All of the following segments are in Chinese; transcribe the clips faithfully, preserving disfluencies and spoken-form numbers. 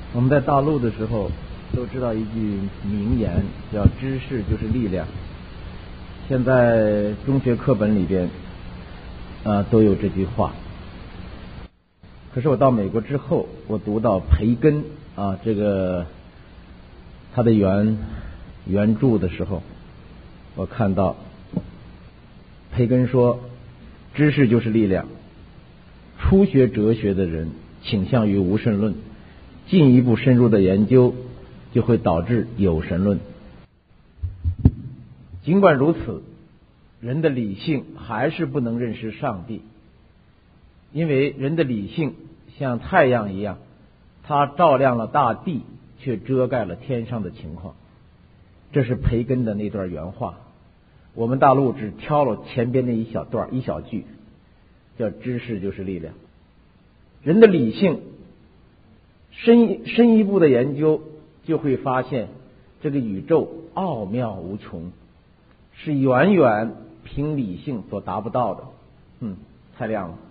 我们在大陆的时候都知道一句名言，叫知识就是力量。现在中学课本里边啊都有这句话。可是我到美国之后，我读到培根啊这个他的原原著的时候，我看到培根说，知识就是力量。初学哲学的人倾向于无神论，进一步深入的研究就会导致有神论。尽管如此，人的理性还是不能认识上帝，因为人的理性像太阳一样，它照亮了大地，却遮盖了天上的情况。这是培根的那段原话，我们大陆只挑了前边那一小段一小句，叫知识就是力量。人的理性深深一步的研究，就会发现这个宇宙奥妙无穷，是远远凭理性所达不到的。嗯，太亮了。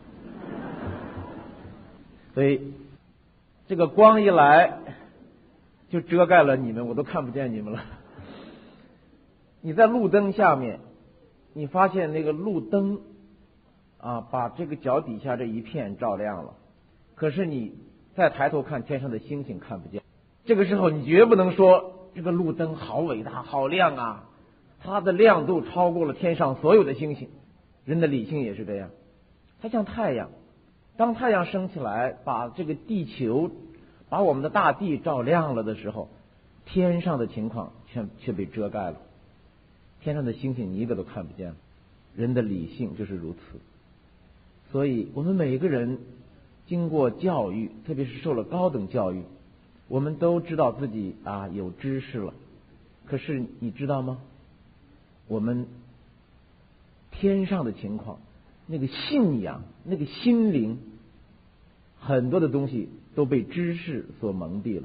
所以这个光一来就遮盖了你们，我都看不见你们了。你在路灯下面，你发现那个路灯啊，把这个脚底下这一片照亮了，可是你再抬头看天上的星星看不见。这个时候你绝不能说这个路灯好伟大好亮啊，它的亮度超过了天上所有的星星。人的理性也是这样，它像太阳，当太阳升起来把这个地球把我们的大地照亮了的时候，天上的情况却却被遮盖了，天上的星星你一个都看不见了。人的理性就是如此。所以我们每一个人经过教育，特别是受了高等教育，我们都知道自己啊有知识了。可是你知道吗？我们天上的情况，那个信仰，那个心灵，很多的东西都被知识所蒙蔽了。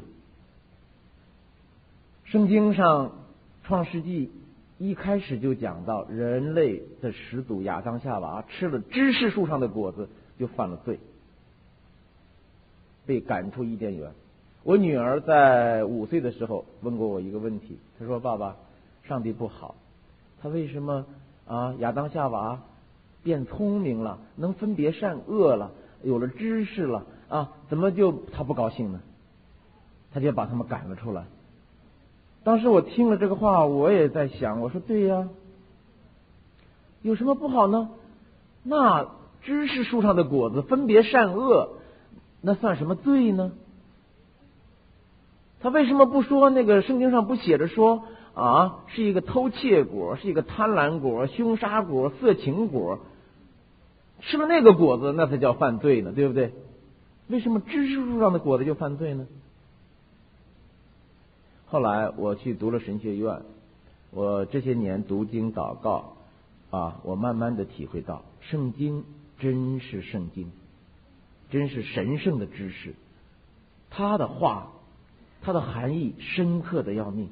圣经上创世纪一开始就讲到，人类的始祖亚当夏娃吃了知识树上的果子就犯了罪，被赶出伊甸园。我女儿在五岁的时候问过我一个问题，她说：“爸爸，上帝不好，他为什么啊亚当夏娃变聪明了，能分别善恶了，有了知识了啊，怎么就他不高兴呢？他就把他们赶了出来。”当时我听了这个话，我也在想，我说对呀，有什么不好呢？那知识树上的果子分别善恶，那算什么罪呢？他为什么不说那个圣经上不写着说啊，是一个偷窃果，是一个贪婪果，凶杀果，色情果，吃了那个果子那才叫犯罪呢，对不对？为什么知识树上的果子就犯罪呢？后来我去读了神学院，我这些年读经祷告啊，我慢慢的体会到，圣经真是圣经，真是神圣的知识，它的话，它的含义深刻的要命。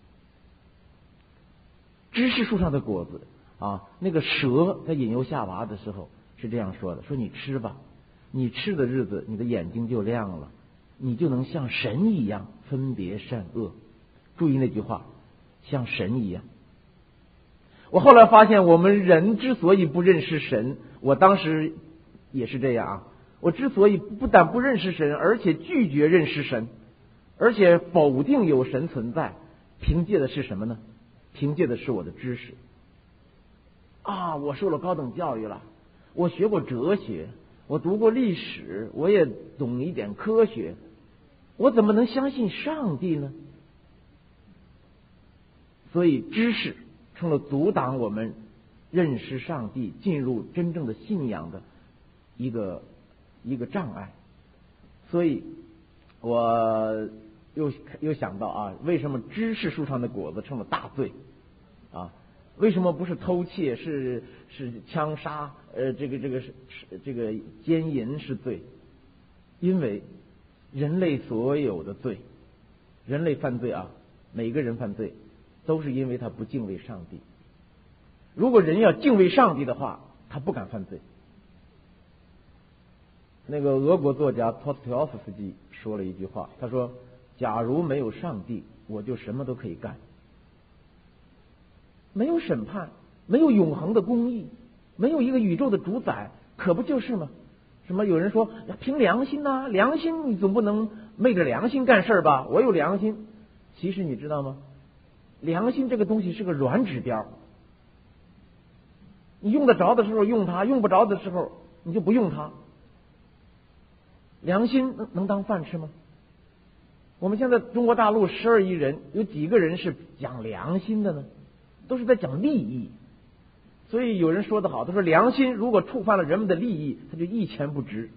知识树上的果子啊，那个蛇在引诱夏娃的时候是这样说的，说你吃吧，你吃的日子你的眼睛就亮了，你就能像神一样分别善恶。注意那句话，像神一样。我后来发现，我们人之所以不认识神，我当时也是这样啊。我之所以不但不认识神，而且拒绝认识神，而且否定有神存在，凭借的是什么呢？凭借的是我的知识啊！我受了高等教育了，我学过哲学，我读过历史，我也懂一点科学，我怎么能相信上帝呢？所以知识成了阻挡我们认识上帝、进入真正的信仰的一个一个障碍。所以我又又想到啊，为什么知识树上的果子成了大罪啊？为什么不是偷窃，是是枪杀？呃，这个这个是这个奸淫是罪？因为人类所有的罪，人类犯罪啊，每个人犯罪，都是因为他不敬畏上帝。如果人要敬畏上帝的话，他不敢犯罪。那个俄国作家托斯托耶夫斯基说了一句话，他说假如没有上帝，我就什么都可以干。没有审判，没有永恒的公义，没有一个宇宙的主宰，可不就是吗？什么有人说凭良心呐、啊，良心你总不能昧着良心干事吧？我有良心，其实你知道吗？良心这个东西是个软指标，你用得着的时候用它，用不着的时候你就不用它。良心能能当饭吃吗？我们现在中国大陆十二亿人，有几个人是讲良心的呢？都是在讲利益。所以有人说得好，他说良心如果触犯了人们的利益，他就一钱不值。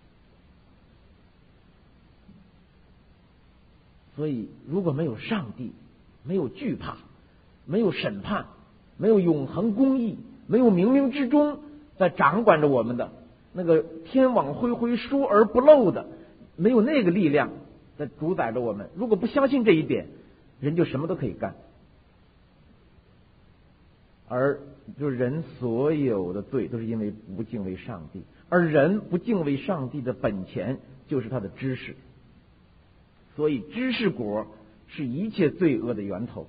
所以如果没有上帝，没有惧怕，没有审判，没有永恒公义，没有冥冥之中在掌管着我们的那个天网恢恢疏而不漏的，没有那个力量在主宰着我们，如果不相信这一点，人就什么都可以干。而就是人所有的罪都是因为不敬畏上帝，而人不敬畏上帝的本钱就是他的知识，所以知识果是一切罪恶的源头。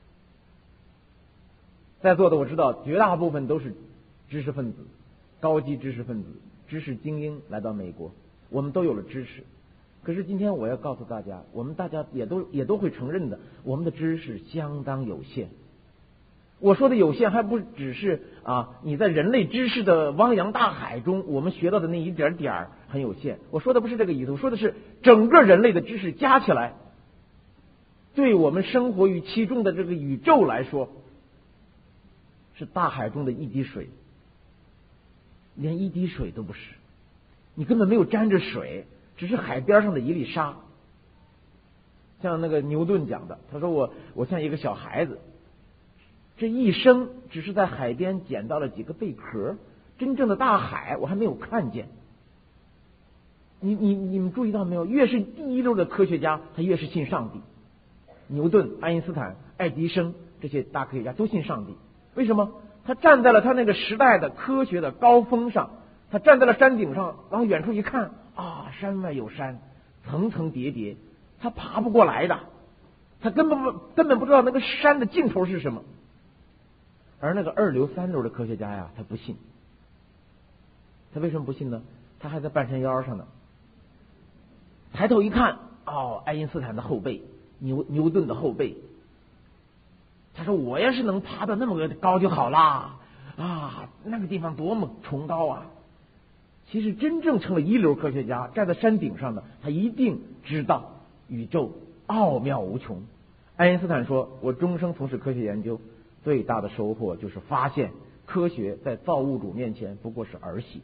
在座的我知道绝大部分都是知识分子，高级知识分子，知识精英来到美国，我们都有了知识。可是今天我要告诉大家，我们大家也都也都会承认的，我们的知识相当有限。我说的有限还不只是啊，你在人类知识的汪洋大海中，我们学到的那一点点儿很有限。我说的不是这个意思，我说的是整个人类的知识加起来，对我们生活于其中的这个宇宙来说，是大海中的一滴水，连一滴水都不是，你根本没有沾着水，只是海边上的一粒沙。像那个牛顿讲的，他说我我像一个小孩子，这一生只是在海边捡到了几个贝壳，真正的大海我还没有看见。你你你们注意到没有？越是第一流的科学家，他越是信上帝。牛顿、爱因斯坦、爱迪生这些大科学家都信上帝。为什么？他站在了他那个时代的科学的高峰上，他站在了山顶上，往远处一看，啊，山外有山，层层叠叠，他爬不过来的，他根本不根本不知道那个山的尽头是什么。而那个二流三流的科学家呀，他不信。他为什么不信呢？他还在半山腰上呢。抬头一看，哦，爱因斯坦的后背，牛牛顿的后背。他说我要是能爬到那么个高就好啦，啊，那个地方多么崇高啊！其实真正成了一流科学家，站在山顶上的，他一定知道宇宙奥妙无穷。爱因斯坦说，我终生从事科学研究，最大的收获就是发现科学在造物主面前不过是儿戏。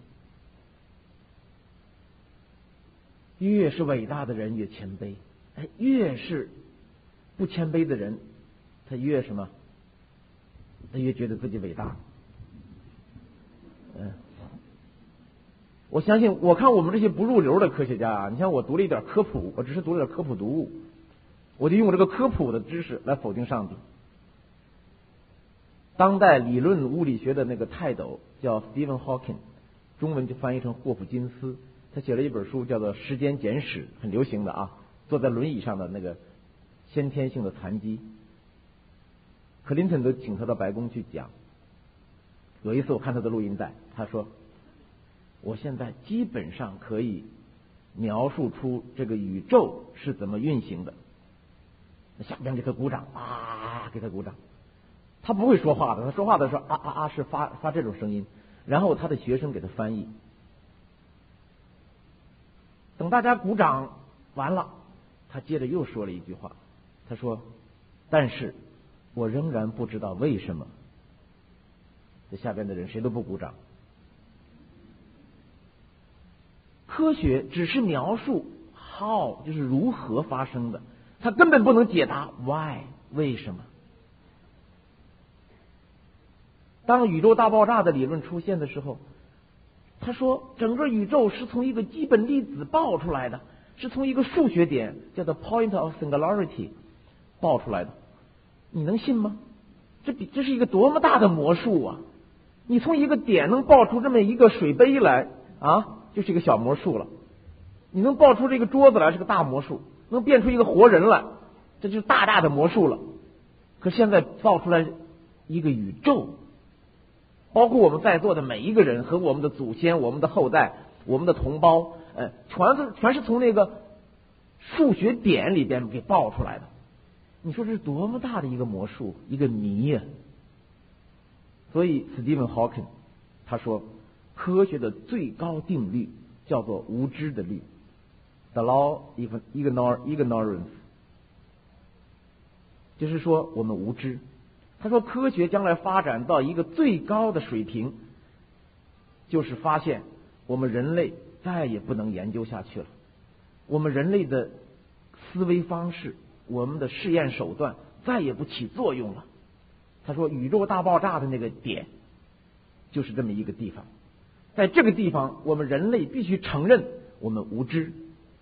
越是伟大的人越谦卑，哎，越是不谦卑的人，他越什么？他越觉得自己伟大。嗯，我相信，我看我们这些不入流的科学家啊，你像我读了一点科普，我只是读了点科普读物，我就用这个科普的知识来否定上帝。当代理论物理学的那个泰斗叫 Stephen Hawking， 中文就翻译成霍普金斯。他写了一本书叫做《时间简史》，很流行的啊，坐在轮椅上的那个先天性的残疾。克林顿都请他到白宫去讲。有一次我看他的录音带，他说：“我现在基本上可以描述出这个宇宙是怎么运行的。”下边给他鼓掌啊，给他鼓掌。他不会说话的，他说话的时候啊啊啊是发发这种声音，然后他的学生给他翻译。等大家鼓掌完了，他接着又说了一句话，他说：“但是我仍然不知道为什么。”这下边的人谁都不鼓掌。科学只是描述 how， 就是如何发生的，他根本不能解答 why， 为什么。当宇宙大爆炸的理论出现的时候，他说整个宇宙是从一个基本粒子爆出来的，是从一个数学点叫做 point of singularity 爆出来的。你能信吗？这比这是一个多么大的魔术啊！你从一个点能爆出这么一个水杯来啊，就是一个小魔术了。你能爆出这个桌子来是个大魔术。 能变出一个活人来，这就是大大的魔术了。可现在造出来一个宇宙，包括我们在座的每一个人和我们的祖先、我们的后代、我们的同胞，呃，全是全是从那个数学点里边给爆出来的。你说这是多么大的一个魔术，一个谜呀！所以史蒂文·霍金他说，科学的最高定律叫做无知的律 ，the law of ignor ignorance， 就是说我们无知。他说，科学将来发展到一个最高的水平，就是发现我们人类再也不能研究下去了，我们人类的思维方式，我们的试验手段再也不起作用了。他说，宇宙大爆炸的那个点就是这么一个地方，在这个地方，我们人类必须承认我们无知。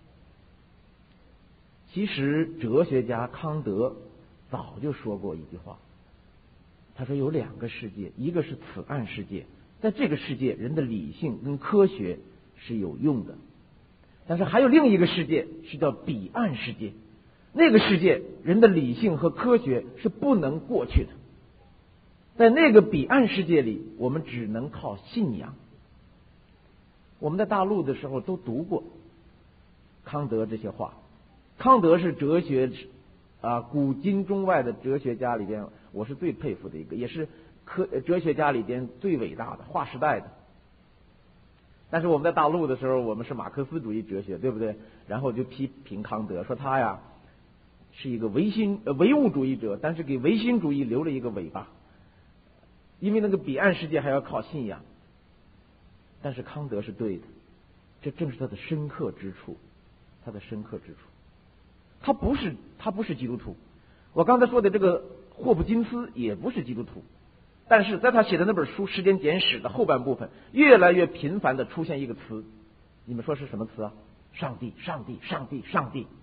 其实，哲学家康德早就说过一句话，他说有两个世界，一个是此岸世界，在这个世界，人的理性跟科学是有用的，但是还有另一个世界是叫彼岸世界，那个世界人的理性和科学是不能过去的。在那个彼岸世界里，我们只能靠信仰。我们在大陆的时候都读过康德这些话。康德是哲学啊，古今中外的哲学家里边，我是最佩服的一个，也是科哲学家里边最伟大的，划时代的。但是我们在大陆的时候，我们是马克思主义哲学，对不对？然后就批评康德，说他呀是一个唯心呃唯物主义者，但是给唯心主义留了一个尾巴。因为那个彼岸世界还要靠信仰，但是康德是对的，这正是他的深刻之处，他的深刻之处。他不是他不是基督徒，我刚才说的这个霍普金斯也不是基督徒，但是在他写的那本书《时间简史》的后半部分，越来越频繁的出现一个词，你们说是什么词啊？上帝，上帝，上帝，上帝。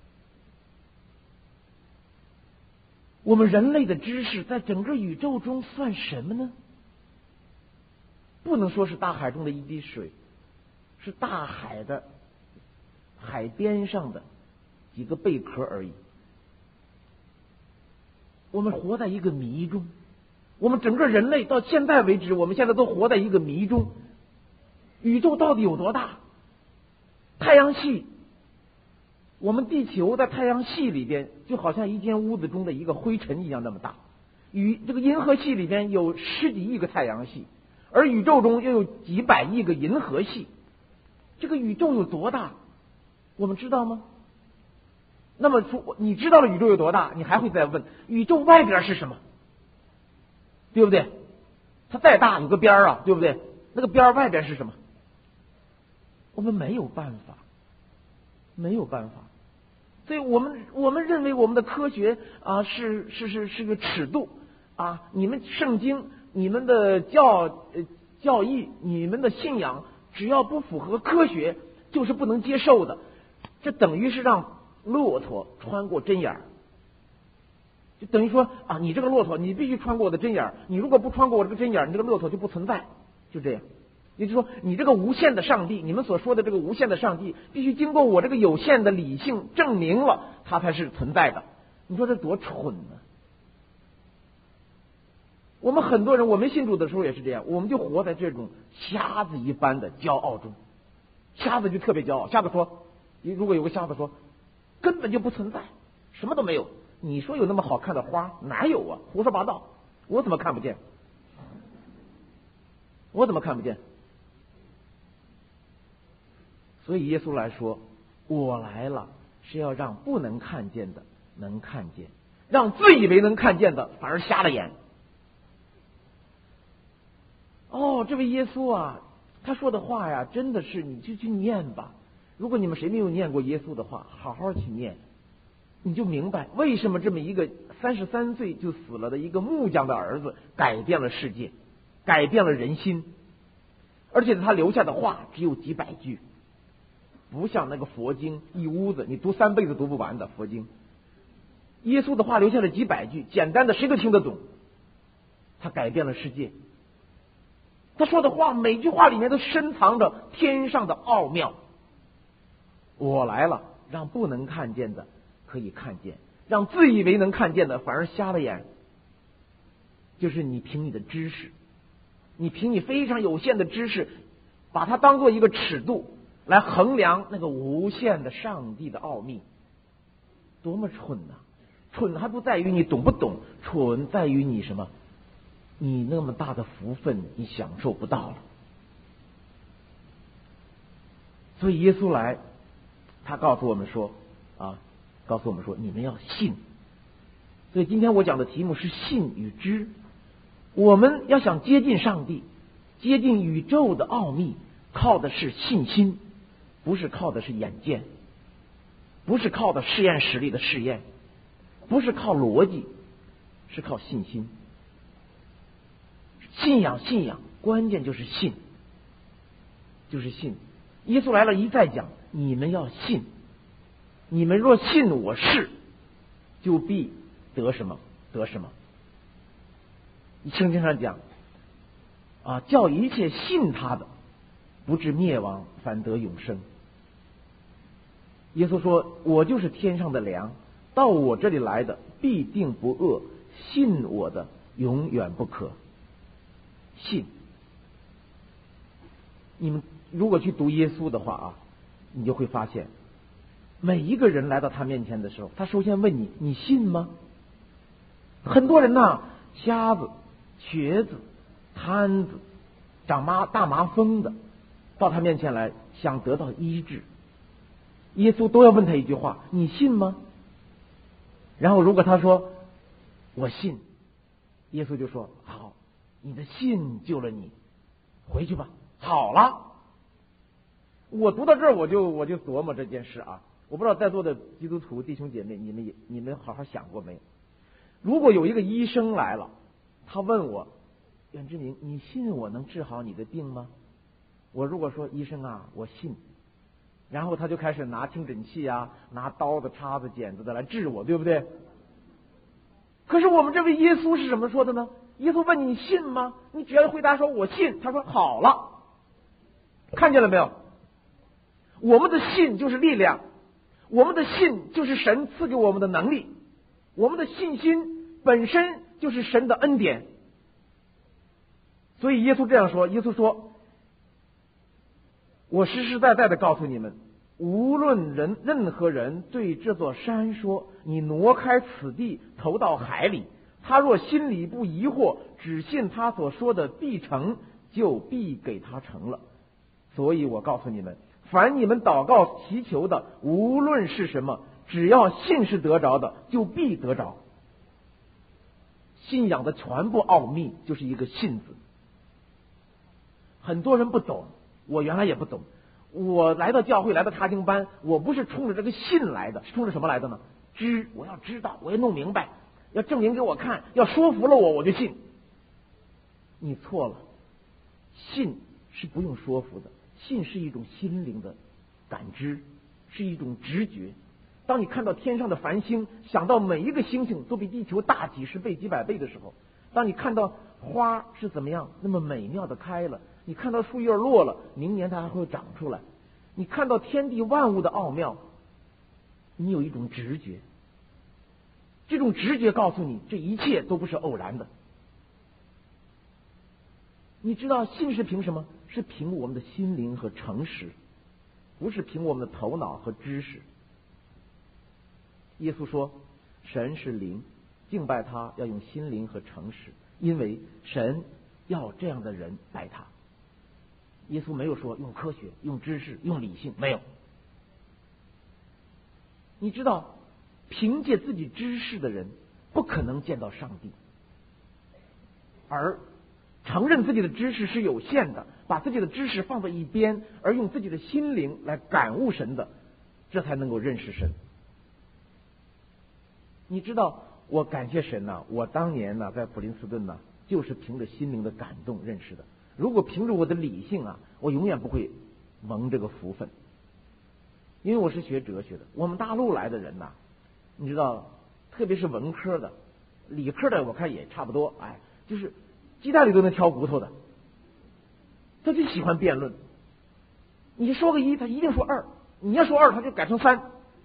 我们人类的知识在整个宇宙中算什么呢？不能说是大海中的一滴水，是大海的海边上的几个贝壳而已。我们活在一个谜中，我们整个人类到现在为止，我们现在都活在一个谜中。宇宙到底有多大？太阳系，我们地球在太阳系里边就好像一间屋子中的一个灰尘一样那么大。与这个银河系里边有十几亿个太阳系，而宇宙中又有几百亿个银河系。这个宇宙有多大？我们知道吗？那么说，你知道了宇宙有多大，你还会再问宇宙外边是什么，对不对？它再大有个边儿啊，对不对？那个边儿外边是什么？我们没有办法，没有办法。所以我们我们认为我们的科学啊是是是是个尺度啊，你们圣经、你们的教呃教义、你们的信仰，只要不符合科学，就是不能接受的。这等于是让骆驼穿过针眼儿，就等于说啊，你这个骆驼你必须穿过我的针眼儿，你如果不穿过我这个针眼儿，你这个骆驼就不存在，就这样。也就是说，你这个无限的上帝，你们所说的这个无限的上帝，必须经过我这个有限的理性证明了，它才是存在的。你说这多蠢呢？我们很多人，我没信主的时候也是这样，我们就活在这种瞎子一般的骄傲中。瞎子就特别骄傲，瞎子说，如果有个瞎子说，根本就不存在，什么都没有。你说有那么好看的花，哪有啊？胡说八道，我怎么看不见？我怎么看不见？所以耶稣来说，我来了是要让不能看见的能看见，让自以为能看见的反而瞎了眼。哦，这位耶稣啊，他说的话呀，真的是你就去念吧。如果你们谁没有念过耶稣的话，好好去念，你就明白为什么这么一个三十三岁就死了的一个木匠的儿子改变了世界，改变了人心，而且他留下的话只有几百句。不像那个佛经一屋子，你读三辈子读不完的佛经。耶稣的话留下了几百句，简单的谁都听得懂。他改变了世界。他说的话每句话里面都深藏着天上的奥妙。我来了让不能看见的可以看见，让自以为能看见的反而瞎了眼。就是你凭你的知识，你凭你非常有限的知识，把它当做一个尺度来衡量那个无限的上帝的奥秘，多么蠢呐！蠢还不在于你懂不懂，蠢在于你什么？你那么大的福分你享受不到了。所以耶稣来，他告诉我们说啊，告诉我们说你们要信。所以今天我讲的题目是信与知。我们要想接近上帝，接近宇宙的奥秘，靠的是信心，不是靠的是眼见，不是靠的实验实力的试验，不是靠逻辑，是靠信心。信仰信仰关键就是信，就是信。耶稣来了一再讲，你们要信，你们若信我是，就必得什么得什么。圣经上讲啊，叫一切信他的不至灭亡，反得永生。耶稣说，我就是天上的粮，到我这里来的必定不饿，信我的永远不渴。信，你们如果去读耶稣的话啊，你就会发现每一个人来到他面前的时候，他首先问你，你信吗？很多人呐，瞎子、瘸子、瘫子、长麻大麻风的，到他面前来想得到医治，耶稣都要问他一句话，你信吗？然后如果他说我信，耶稣就说好，你的信救了你，回去吧。好了，我读到这儿我就我就琢磨这件事啊，我不知道在座的基督徒弟兄姐妹，你们也你们好好想过没有？如果有一个医生来了，他问我，袁志明，你信我能治好你的病吗？我如果说医生啊，我信，然后他就开始拿听诊器啊，拿刀子、叉子、剪子的来治我，对不对？可是我们这位耶稣是怎么说的呢？耶稣问你信吗？你只要回答说我信，他说好了。看见了没有？我们的信就是力量，我们的信就是神赐给我们的能力，我们的信心本身就是神的恩典。所以耶稣这样说，耶稣说，我实实在在的告诉你们，无论人任何人对这座山说，你挪开此地投到海里，他若心里不疑惑，只信他所说的必成，就必给他成了。所以我告诉你们，凡你们祷告祈求的，无论是什么，只要信是得着的，就必得着。信仰的全部奥秘就是一个信字。很多人不懂，我原来也不懂。我来到教会，来到查经班，我不是冲着这个信来的，是冲着什么来的呢？知，我要知道，我要弄明白，要证明给我看，要说服了我，我就信。你错了，信是不用说服的，信是一种心灵的感知，是一种直觉。当你看到天上的繁星，想到每一个星星都比地球大几十倍、几百倍的时候，当你看到花是怎么样那么美妙的开了，你看到树叶落了，明年它还会长出来，你看到天地万物的奥妙，你有一种直觉，这种直觉告诉你这一切都不是偶然的。你知道信是凭什么？是凭我们的心灵和诚实，不是凭我们的头脑和知识。耶稣说，神是灵，敬拜他要用心灵和诚实，因为神要这样的人拜他。耶稣没有说用科学、用知识、用理性，没有。你知道，凭借自己知识的人不可能见到上帝，而承认自己的知识是有限的，把自己的知识放在一边，而用自己的心灵来感悟神的，这才能够认识神。你知道，我感谢神呐、啊！我当年呢、啊，在普林斯顿呢、啊，就是凭着心灵的感动认识的。如果凭着我的理性啊，我永远不会蒙这个福分。因为我是学哲学的，我们大陆来的人呐、啊，你知道，特别是文科的，理科的我看也差不多，哎，就是鸡蛋里都能挑骨头的，他就喜欢辩论。你说个一，他一定说二；你要说二，他就改成三。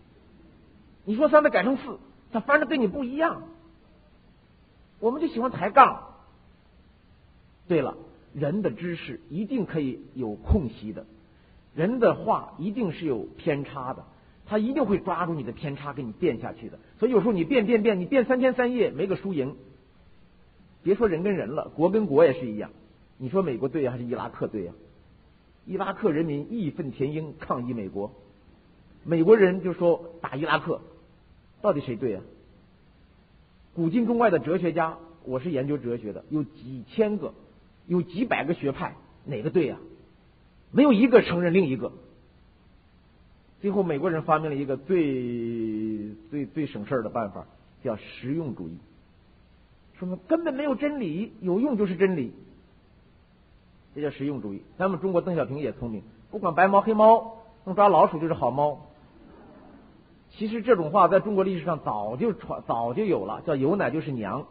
你说三再改成四，他翻的跟你不一样。我们就喜欢抬杠。对了，人的知识一定可以有空隙的，人的话一定是有偏差的，他一定会抓住你的偏差给你变下去的。所以有时候你变变变，你变三天三夜没个输赢。别说人跟人了，国跟国也是一样。你说美国队还是伊拉克队啊？伊拉克人民义愤填膺抗议美国，美国人就说打伊拉克，到底谁对啊？古今中外的哲学家，我是研究哲学的，有几千个，有几百个学派，哪个对啊？没有一个承认另一个。最后美国人发明了一个最最最省事儿的办法，叫实用主义，说明根本没有真理，有用就是真理，这叫实用主义。咱们中国邓小平也聪明，不管白猫黑猫，能抓老鼠就是好猫。其实这种话在中国历史上早就传早就有了，叫有奶就是娘。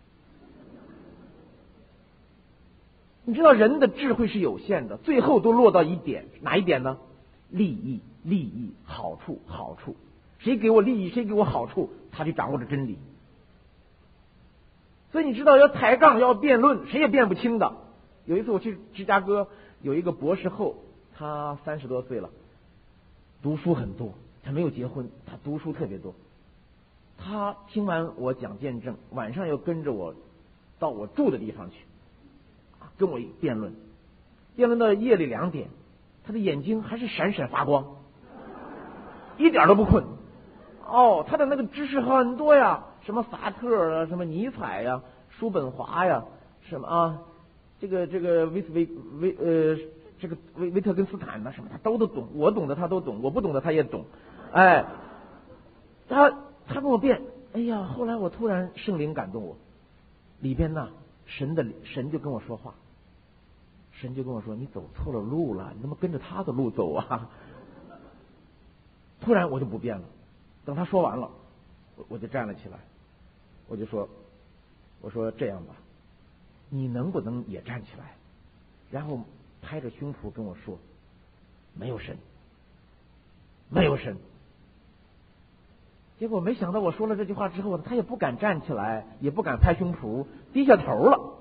你知道人的智慧是有限的，最后都落到一点，哪一点呢？利益，利益，好处，好处。谁给我利益，谁给我好处，他就掌握着真理。所以你知道，要抬杠，要辩论，谁也辩不清的。有一次我去芝加哥，有一个博士后，他三十多岁了，读书很多，他没有结婚，他读书特别多。他听完我讲见证，晚上又跟着我到我住的地方去，跟我辩论，辩论到夜里两点，他的眼睛还是闪闪发光，一点都不困。哦，他的那个知识很多呀，什么萨特啊，什么尼采呀，叔本华呀，什么啊，这个这个维斯维维呃，这个维维特根斯坦呐，什么他都都懂，我懂的他都懂，我不懂的他也懂。哎，他他跟我辩，哎呀，后来我突然圣灵感动我，里边呐，神的神就跟我说话，神就跟我说，你走错了路了，你怎么跟着他的路走啊？突然我就不辩了，等他说完了，我我就站了起来，我就说，我说这样吧，你能不能也站起来？然后拍着胸脯跟我说，没有神，没有神。结果没想到我说了这句话之后，他也不敢站起来，也不敢拍胸脯，低下头了。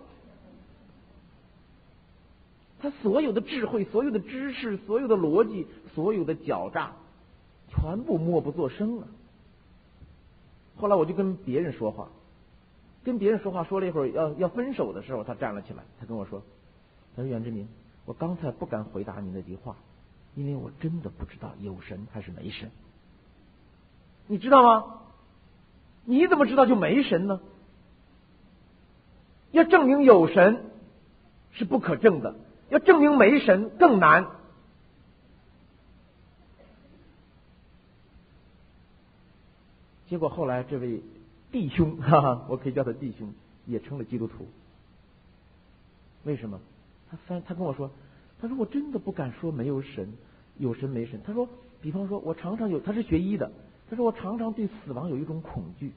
他所有的智慧，所有的知识，所有的逻辑，所有的狡诈，全部默不作声了。后来我就跟别人说话，跟别人说话说了一会儿，要要分手的时候，他站了起来，他跟我说，他说袁志明，我刚才不敢回答你那句话，因为我真的不知道有神还是没神。你知道吗？你怎么知道就没神呢？要证明有神是不可证的，要证明没神更难。结果后来这位弟兄，哈哈，我可以叫他弟兄，也成了基督徒。为什么？他翻他跟我说，他说我真的不敢说没有神，有神没神。他说，比方说我常常有，他是学医的，他说我常常对死亡有一种恐惧。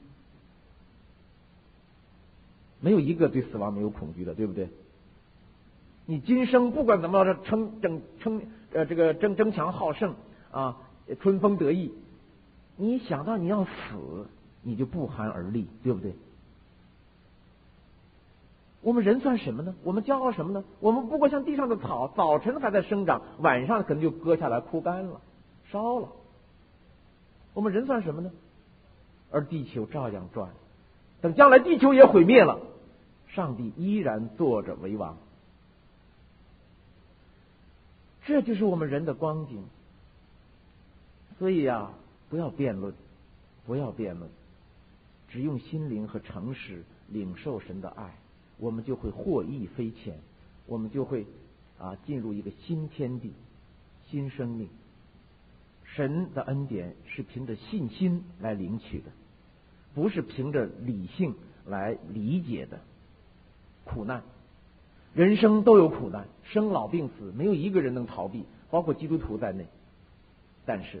没有一个对死亡没有恐惧的，对不对？你今生不管怎么着称争称呃这个争争强好胜啊，春风得意，你想到你要死，你就不寒而栗，对不对？我们人算什么呢？我们骄傲什么呢？我们不过像地上的草，早晨还在生长，晚上可能就割下来枯干了，烧了。我们人算什么呢？而地球照样转，等将来地球也毁灭了，上帝依然坐着为王。这就是我们人的光景。所以呀、啊，不要辩论，不要辩论，只用心灵和诚实领受神的爱，我们就会获益匪浅，我们就会啊进入一个新天地、新生命。神的恩典是凭着信心来领取的，不是凭着理性来理解的。苦难，人生都有苦难，生老病死，没有一个人能逃避，包括基督徒在内。但是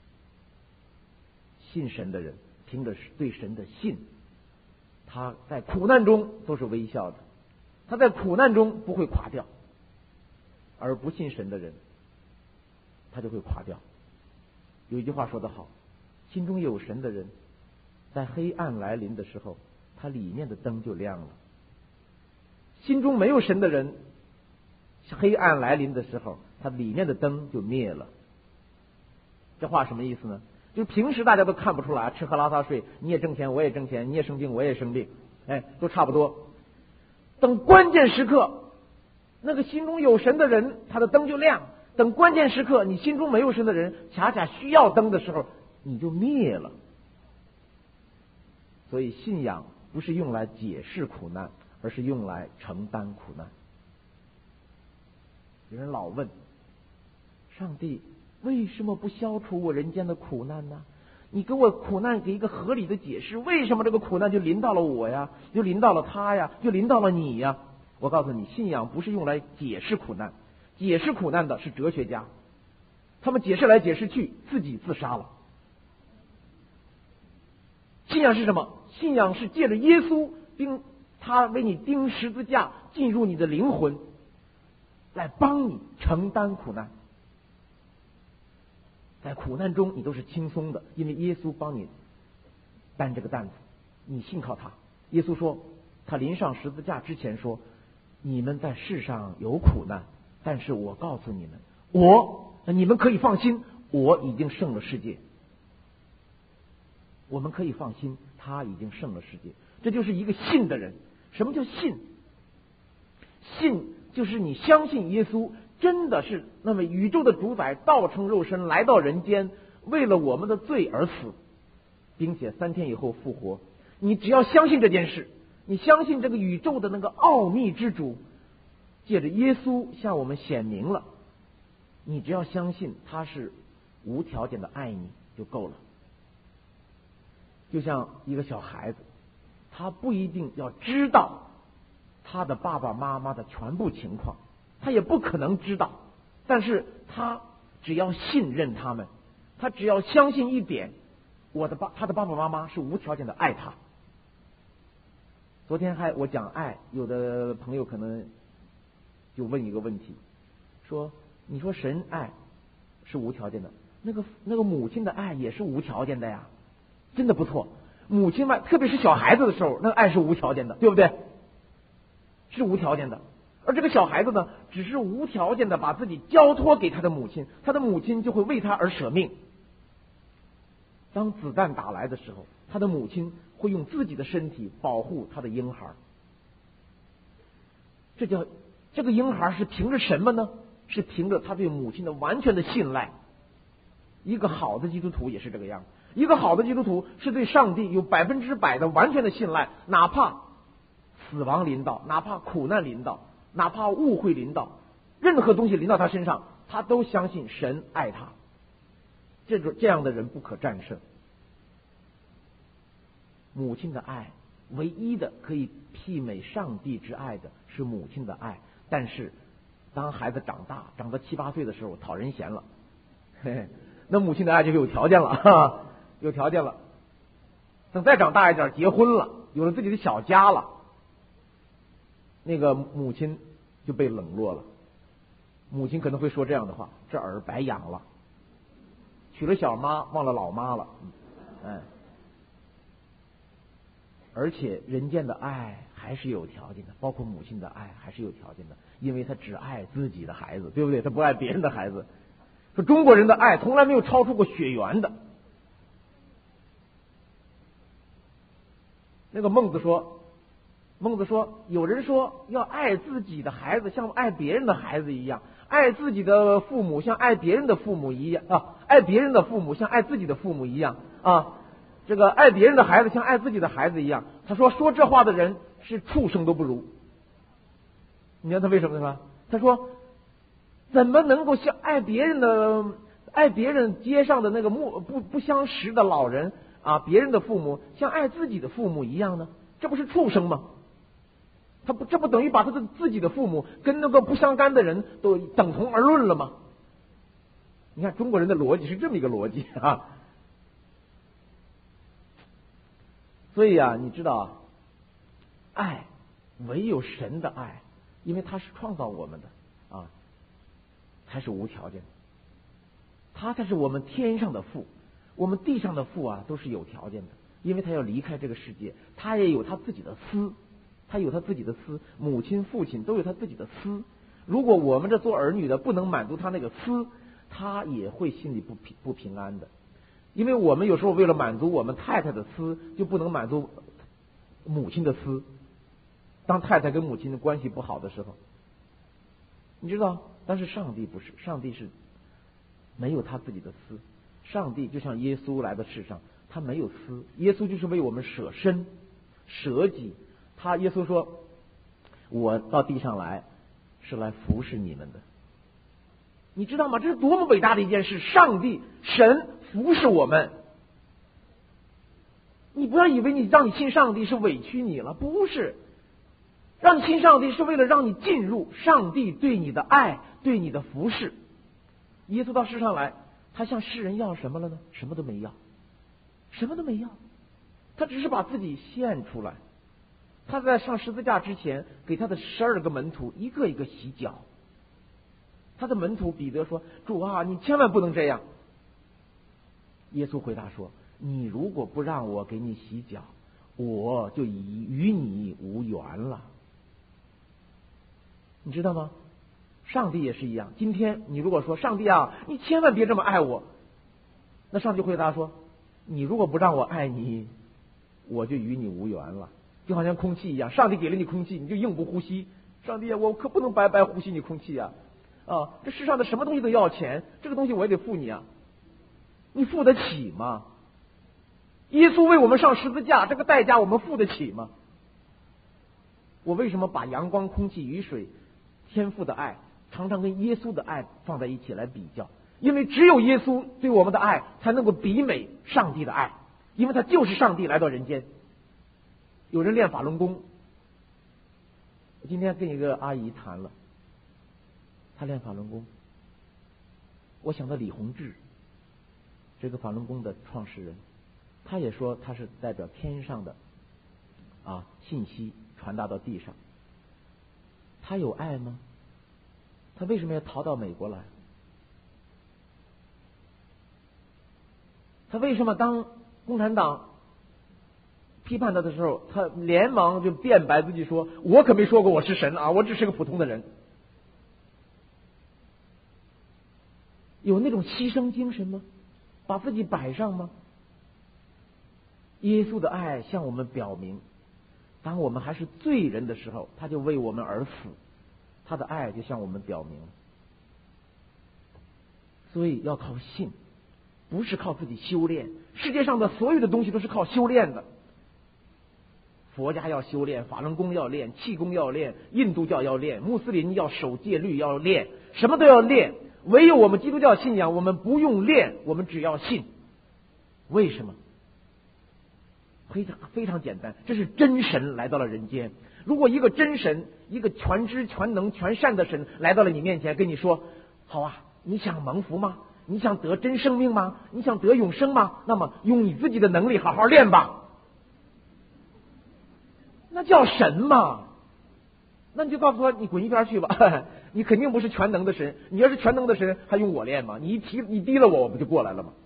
信神的人，凭着对神的信，他在苦难中都是微笑的，他在苦难中不会垮掉。而不信神的人，他就会垮掉。有一句话说得好， 心中有神的人，在黑暗来临的时候，他里面的灯就亮了；心中没有神的人，黑暗来临的时候，他里面的灯就灭了。这话什么意思呢？就平时大家都看不出来，吃喝拉撒睡，你也挣钱，我也挣钱，你也生病，我也生病，哎，都差不多。等关键时刻，那个心中有神的人，他的灯就亮；等关键时刻，你心中没有神的人，恰恰需要灯的时候，你就灭了。所以信仰不是用来解释苦难，而是用来承担苦难。有人老问，上帝为什么不消除我人间的苦难呢？你给我苦难给一个合理的解释，为什么这个苦难就临到了我呀，就临到了他呀，就临到了你呀？我告诉你，信仰不是用来解释苦难，解释苦难的是哲学家，他们解释来解释去，自己自杀了。信仰是什么？信仰是借着耶稣钉他为你钉十字架，进入你的灵魂，来帮你承担苦难。在苦难中你都是轻松的，因为耶稣帮你担这个担子，你信靠他。耶稣说，他临上十字架之前说，你们在世上有苦难，但是我告诉你们，我你们可以放心，我已经胜了世界。我们可以放心，他已经胜了世界。这就是一个信的人。什么叫信？信就是你相信耶稣真的是那么宇宙的主宰，道成肉身来到人间，为了我们的罪而死，并且三天以后复活。你只要相信这件事，你相信这个宇宙的那个奥秘之主借着耶稣向我们显明了，你只要相信他是无条件的爱你就够了。就像一个小孩子，他不一定要知道他的爸爸妈妈的全部情况，他也不可能知道，但是他只要信任他们，他只要相信一点，我的爸他的爸爸妈妈是无条件的爱他。昨天还我讲爱，有的朋友可能就问一个问题，说你说神爱是无条件的，那个那个母亲的爱也是无条件的呀。真的不错，母亲们特别是小孩子的时候，那个爱是无条件的，对不对？是无条件的。而这个小孩子呢，只是无条件的把自己交托给他的母亲，他的母亲就会为他而舍命。当子弹打来的时候，他的母亲会用自己的身体保护他的婴孩。这叫这个婴孩是凭着什么呢？是凭着他对母亲的完全的信赖。一个好的基督徒也是这个样，一个好的基督徒是对上帝有百分之百的完全的信赖，哪怕死亡临到，哪怕苦难临到，哪怕误会临到，任何东西临到他身上，他都相信神爱他。这种这样的人不可战胜。母亲的爱，唯一的可以媲美上帝之爱的是母亲的爱。但是当孩子长大，长到七八岁的时候，讨人嫌了，嘿嘿，那母亲的爱就有条件了，哈哈，有条件了。等再长大一点，结婚了，有了自己的小家了，那个母亲就被冷落了。母亲可能会说这样的话：这儿白养了，娶了小妈忘了老妈了。嗯，而且人间的爱还是有条件的，包括母亲的爱还是有条件的，因为他只爱自己的孩子，对不对？他不爱别人的孩子。说中国人的爱从来没有超出过血缘的。那个孟子说，孟子说，有人说要爱自己的孩子像爱别人的孩子一样，爱自己的父母像爱别人的父母一样啊，爱别人的父母像爱自己的父母一样啊，这个爱别人的孩子像爱自己的孩子一样。他说说这话的人是畜生都不如。你知道他为什么呢？他说怎么能够像爱别人的爱别人街上的那个不不不相识的老人啊，别人的父母像爱自己的父母一样呢？这不是畜生吗？他不这不等于把他的自己的父母跟那个不相干的人都等同而论了吗？你看中国人的逻辑是这么一个逻辑啊。所以啊，你知道啊，爱唯有神的爱，因为他是创造我们的啊，才是无条件的。他才是我们天上的父。 我们地上的父啊都是有条件的，因为他要离开这个世界，他也有他自己的私，他有他自己的私，母亲父亲都有他自己的私。如果我们这做儿女的不能满足他那个私，他也会心里不平不平安的。因为我们有时候为了满足我们太太的私，就不能满足母亲的私。当太太跟母亲的关系不好的时候，你知道，但是上帝不是，上帝是没有他自己的私。上帝就像耶稣来到世上，他没有私，耶稣就是为我们舍身舍己。他耶稣说，我到地上来是来服侍你们的。你知道吗？这是多么伟大的一件事！上帝神服侍我们。你不要以为你让你信上帝是委屈你了，不是。让你信上帝是为了让你进入上帝对你的爱，对你的服侍。耶稣到世上来，他向世人要什么了呢？什么都没要，什么都没要，他只是把自己献出来。他在上十字架之前，给他的十二个门徒一个一个洗脚。他的门徒彼得说：“主啊，你千万不能这样。”耶稣回答说：“你如果不让我给你洗脚，我就已与你无缘了。”你知道吗？上帝也是一样。今天你如果说上帝啊，你千万别这么爱我，那上帝回答说：“你如果不让我爱你，我就与你无缘了。”就好像空气一样，上帝给了你空气，你就硬不呼吸。上帝啊，我可不能白白呼吸你空气啊！啊，这世上的什么东西都要钱，这个东西我也得付你啊，你付得起吗？耶稣为我们上十字架，这个代价我们付得起吗？我为什么把阳光、空气、雨水、天父的爱常常跟耶稣的爱放在一起来比较？因为只有耶稣对我们的爱才能够媲美上帝的爱，因为他就是上帝来到人间。有人练法轮功，我今天跟一个阿姨谈了，她练法轮功，我想到李洪志，这个法轮功的创始人，他也说他是代表天上的啊信息传达到地上。他有爱吗？他为什么要逃到美国来？他为什么当共产党批判他的时候，他连忙就辩白自己说：“我可没说过我是神啊，我只是个普通的人。”有那种牺牲精神吗？把自己摆上吗？耶稣的爱向我们表明，当我们还是罪人的时候，他就为我们而死，他的爱就向我们表明。所以要靠信，不是靠自己修炼。世界上的所有的东西都是靠修炼的。佛家要修炼，法轮功要练，气功要练，印度教要练，穆斯林要守戒律要练，什么都要练。唯有我们基督教信仰，我们不用练，我们只要信。为什么？非常非常简单，这是真神来到了人间。如果一个真神，一个全知全能全善的神来到了你面前，跟你说：“好啊，你想蒙福吗？你想得真生命吗？你想得永生吗？那么用你自己的能力好好练吧。”那叫神嘛？那你就告诉他，你滚一边去吧！你肯定不是全能的神。你要是全能的神，还用我练吗？你一提你低了我，我不就过来了吗？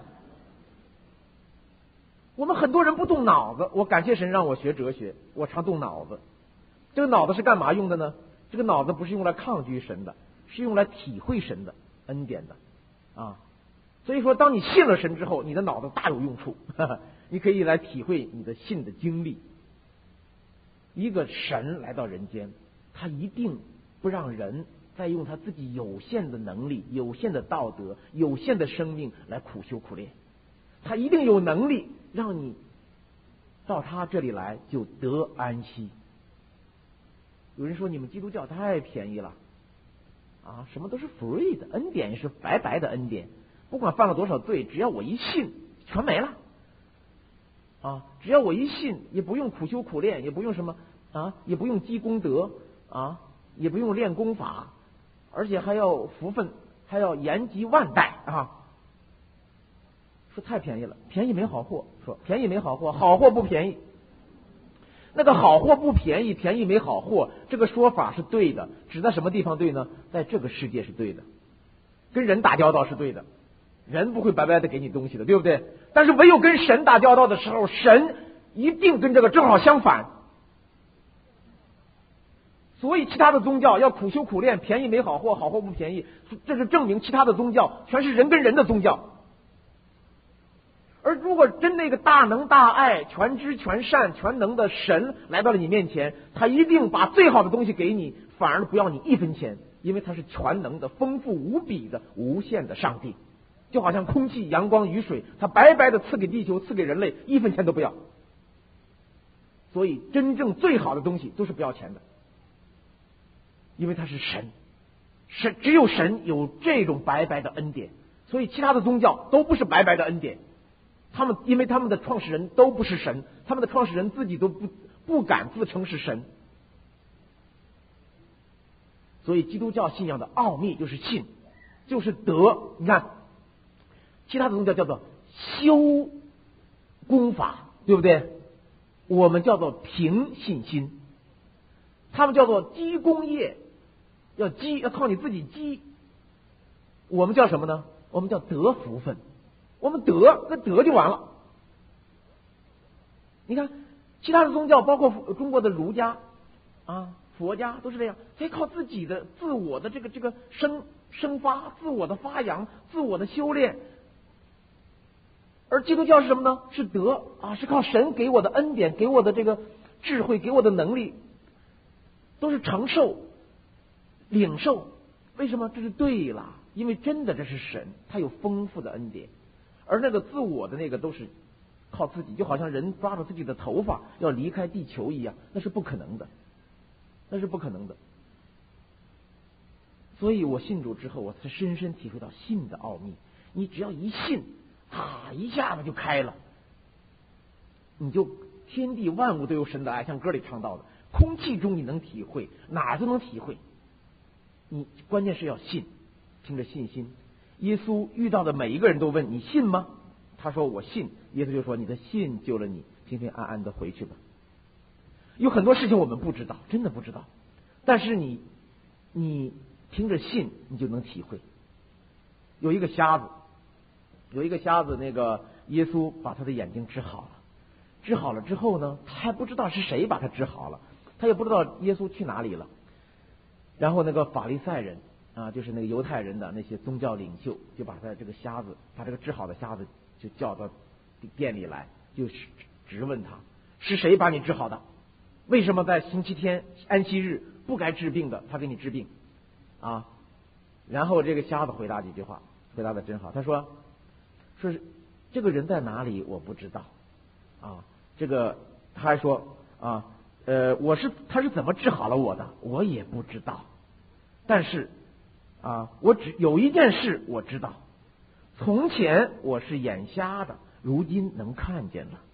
我们很多人不动脑子，我感谢神让我学哲学，我常动脑子。这个脑子是干嘛用的呢？这个脑子不是用来抗拒神的，是用来体会神的恩典的啊。所以说，当你信了神之后，你的脑子大有用处，呵呵，你可以来体会你的信的经历。一个神来到人间，他一定不让人再用他自己有限的能力、有限的道德、有限的生命来苦修苦练。他一定有能力让你到他这里来就得安息。有人说你们基督教太便宜了啊，什么都是 free 的，恩典也是白白的恩典，不管犯了多少罪，只要我一信，全没了啊！只要我一信，也不用苦修苦练，也不用什么啊，也不用积功德啊，也不用练功法，而且还要福分，还要延及万代啊！说太便宜了，便宜没好货，说便宜没好货，好货不便宜。那个好货不便宜，便宜没好货，这个说法是对的，指在什么地方对呢？在这个世界是对的，跟人打交道是对的， 人不会白白的给你东西的，对不对？但是唯有跟神打交道的时候，神一定跟这个正好相反。所以其他的宗教要苦修苦练，便宜没好货，好货不便宜，这是证明其他的宗教全是人跟人的宗教。而如果真那个大能大爱、全知全善、全能的神来到了你面前，他一定把最好的东西给你，反而不要你一分钱，因为他是全能的、丰富无比的、无限的上帝。就好像空气、阳光、雨水，他白白的赐给地球、赐给人类，一分钱都不要。所以真正最好的东西都是不要钱的，因为他是神，神只有神有这种白白的恩典，所以其他的宗教都不是白白的恩典。他们因为他们的创始人都不是神，他们的创始人自己都不不敢自称是神。所以基督教信仰的奥秘就是信，就是德。你看，其他的宗教叫做修功法，对不对？我们叫做凭信心，他们叫做积功业，要积要靠你自己积。我们叫什么呢？我们叫得福分。我们得那得就完了。你看其他的宗教，包括中国的儒家啊、佛家，都是这样，得靠自己的自我的这个这个生生发、自我的发扬、自我的修炼。而基督教是什么呢？是德啊，是靠神给我的恩典，给我的这个智慧，给我的能力，都是承受、领受。为什么？这是对了，因为真的这是神，他有丰富的恩典。而那个自我的那个都是靠自己，就好像人抓着自己的头发要离开地球一样，那是不可能的，那是不可能的。所以我信主之后，我才深深体会到信的奥秘。你只要一信，啊，一下子就开了，你就天地万物都有神的爱，像歌里唱到的，空气中你能体会，哪儿都能体会。你关键是要信，凭着信心。耶稣遇到的每一个人都问你信吗？他说我信。耶稣就说你的信救了你，平平安安的回去吧。有很多事情我们不知道，真的不知道，但是你你凭着信，你就能体会。有一个瞎子，有一个瞎子，那个耶稣把他的眼睛治好了，治好了之后呢，他还不知道是谁把他治好了，他也不知道耶稣去哪里了。然后那个法利赛人啊，就是那个犹太人的那些宗教领袖，就把他这个瞎子，把这个治好的瞎子就叫到店里来，就质问他是谁把你治好的？为什么在星期天安息日不该治病的他给你治病啊？然后这个瞎子回答几句话，回答的真好。他说说是这个人在哪里我不知道啊，这个他还说啊呃我是他是怎么治好了我的我也不知道，但是啊我只有一件事我知道，从前我是眼瞎的，如今能看见了。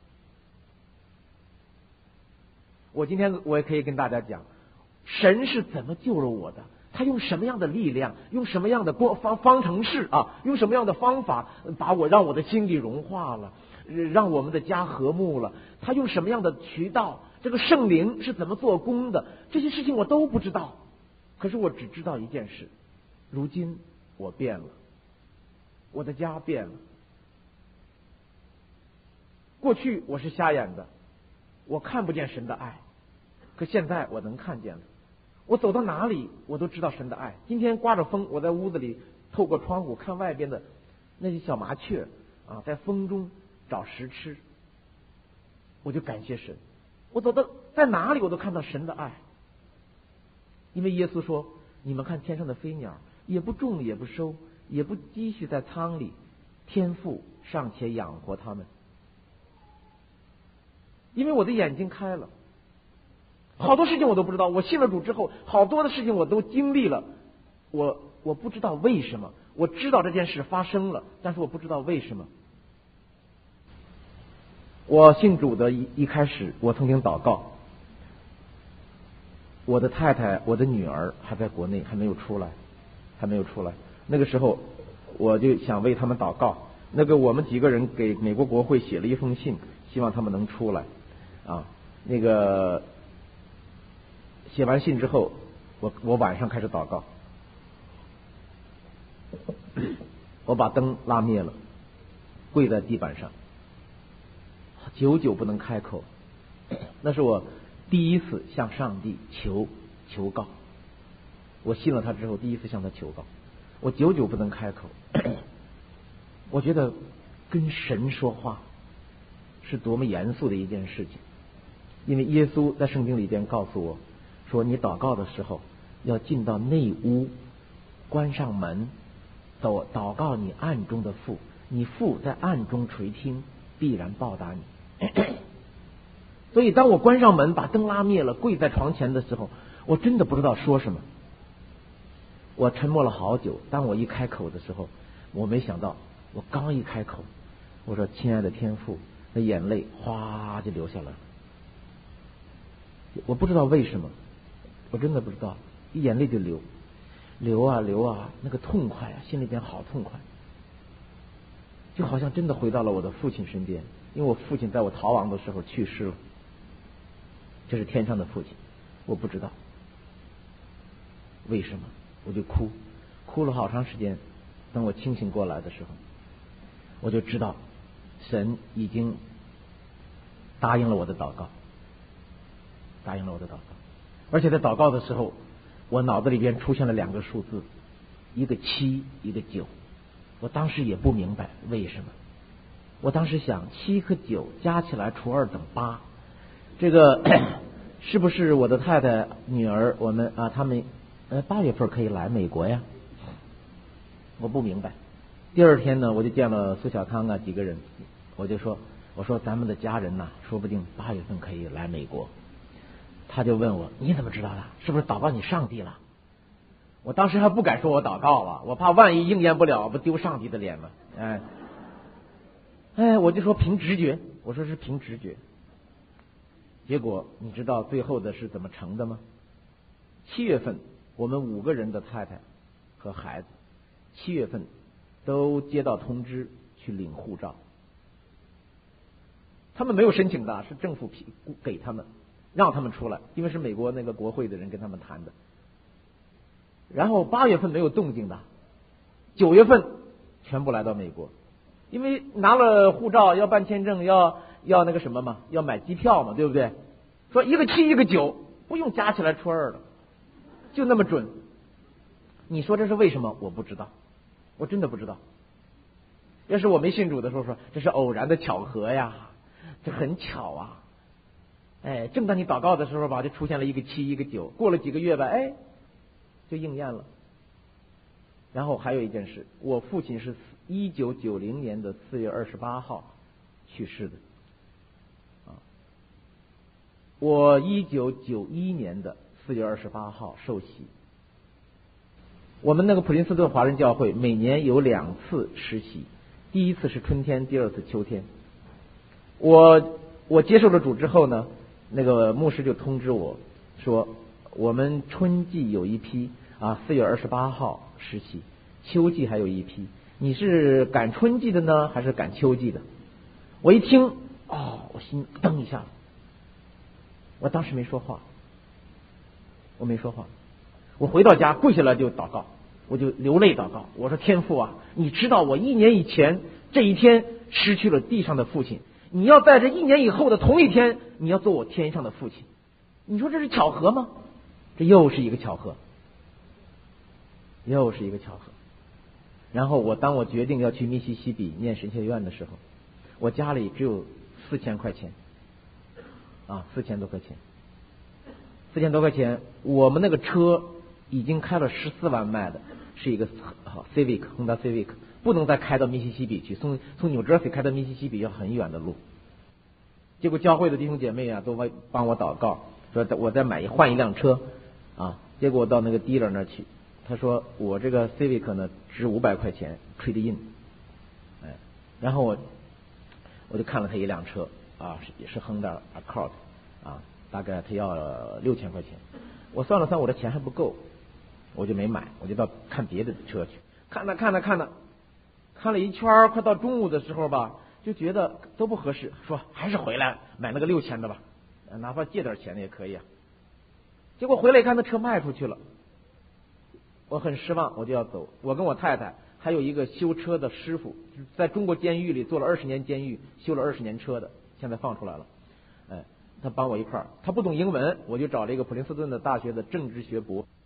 我今天我也可以跟大家讲，神是怎么救了我的，他用什么样的力量，用什么样的方方程式啊，用什么样的方法把我让我的心里融化了，让我们的家和睦了，他用什么样的渠道，这个圣灵是怎么做工的，这些事情我都不知道。可是我只知道一件事，如今我变了，我的家变了。过去我是瞎眼的，我看不见神的爱，可现在我能看见了。我走到哪里我都知道神的爱。今天刮着风，我在屋子里透过窗户看外边的那些小麻雀啊，在风中找食吃，我就感谢神。我走到在哪里我都看到神的爱，因为耶稣说，你们看天上的飞鸟，也不种也不收，也不积蓄在仓里，天父尚且养活他们。因为我的眼睛开了，好多事情我都不知道。我信了主之后，好多的事情我都经历了，我我不知道为什么。我知道这件事发生了，但是我不知道为什么。我信主的一一开始，我曾经祷告，我的太太、我的女儿还在国内，还没有出来，还没有出来。那个时候，我就想为他们祷告。那个我们几个人给美国国会写了一封信，希望他们能出来。啊，那个写完信之后，我我晚上开始祷告。 我把灯拉灭了，跪在地板上，久久不能开口。那是我第一次向上帝求求告，我信了他之后第一次向他求告，我久久不能开口。我觉得跟神说话是多么严肃的一件事情，因为耶稣在圣经里边告诉我说，你祷告的时候要进到内屋，关上门，祷祷告你暗中的父，你父在暗中垂听，必然报答你。所以当我关上门，把灯拉灭了，跪在床前的时候，我真的不知道说什么。我沉默了好久，当我一开口的时候，我没想到，我刚一开口，我说亲爱的天父，那眼泪哗就流下来了。我不知道为什么，我真的不知道，眼泪就流流啊流啊，那个痛快啊，心里边好痛快，就好像真的回到了我的父亲身边。因为我父亲在我逃亡的时候去世了，这是天上的父亲，我不知道为什么，我就哭，哭了好长时间。等我清醒过来的时候，我就知道神已经答应了我的祷告，答应了我的祷告。而且在祷告的时候，我脑子里边出现了两个数字，一个七，一个九。我当时也不明白为什么，我当时想七和九加起来除二等八，这个是不是我的太太女儿我们啊他们呃八月份可以来美国呀？我不明白。第二天呢，我就见了苏小康啊几个人，我就说我说咱们的家人呐，说不定八月份可以来美国。他就问我你怎么知道的？是不是祷告你上帝了？我当时还不敢说我祷告了，我怕万一应验不了，不丢上帝的脸吗？哎哎，我就说凭直觉，我说是凭直觉。结果你知道最后的是怎么成的吗？七月份我们五个人的太太和孩子，七月份都接到通知去领护照，他们没有申请的，是政府给他们，让他们出来，因为是美国那个国会的人跟他们谈的。然后八月份没有动静的，九月份全部来到美国，因为拿了护照要办签证，要要那个什么嘛，要买机票嘛，对不对？说一个七一个九，不用加起来除二了，就那么准。你说这是为什么？我不知道，我真的不知道。要是我没信主的时候说这是偶然的巧合呀，这很巧啊。哎，正当你祷告的时候吧，就出现了一个七一个九，过了几个月吧，哎，就应验了。然后还有一件事，我父亲是一九九零年的四月二十八号去世的，啊，我一九九一年的四月二十八号受洗。我们那个普林斯顿华人教会每年有两次实习，第一次是春天，第二次秋天。我我接受了主之后呢，那个牧师就通知我说，我们春季有一批啊，四月二十八号实习，秋季还有一批，你是赶春季的呢，还是赶秋季的？我一听，哦，我心噔一下，我当时没说话，我没说话。我回到家跪下来就祷告，我就流泪祷告。我说天父啊，你知道我一年以前这一天失去了地上的父亲，你要在这一年以后的同一天，你要做我天上的父亲。你说这是巧合吗？这又是一个巧合，又是一个巧合。然后我当我决定要去密西西比念神学院的时候，我家里只有四千块钱，啊，四千多块钱，四千多块钱。我们那个车已经开了十四万迈的，是一个 Civic Honda Civic， 不能再开到密西西比去，从从 New Jersey 开到密西西比要很远的路。结果教会的弟兄姐妹啊，都帮我祷告，说我再买一换一辆车啊。结果我到那个 dealer 那去，他说我这个 Civic 呢值五百块钱 trade in， 哎，然后我我就看了他一辆车啊，也是 Honda Accord 啊，大概他要六千块钱，我算了算我的钱还不够，我就没买，我就到看别的车去，看了看了看了，看了一圈，快到中午的时候吧，就觉得都不合适，说还是回来买那个六千的吧，哪怕借点钱的也可以啊。结果回来一看，那车卖出去了，我很失望，我就要走。我跟我太太还有一个修车的师傅，在中国监狱里做了二十年监狱，修了二十年车的，现在放出来了。哎，他帮我一块儿，他不懂英文，我就找了一个普林斯顿的大学的政治学博。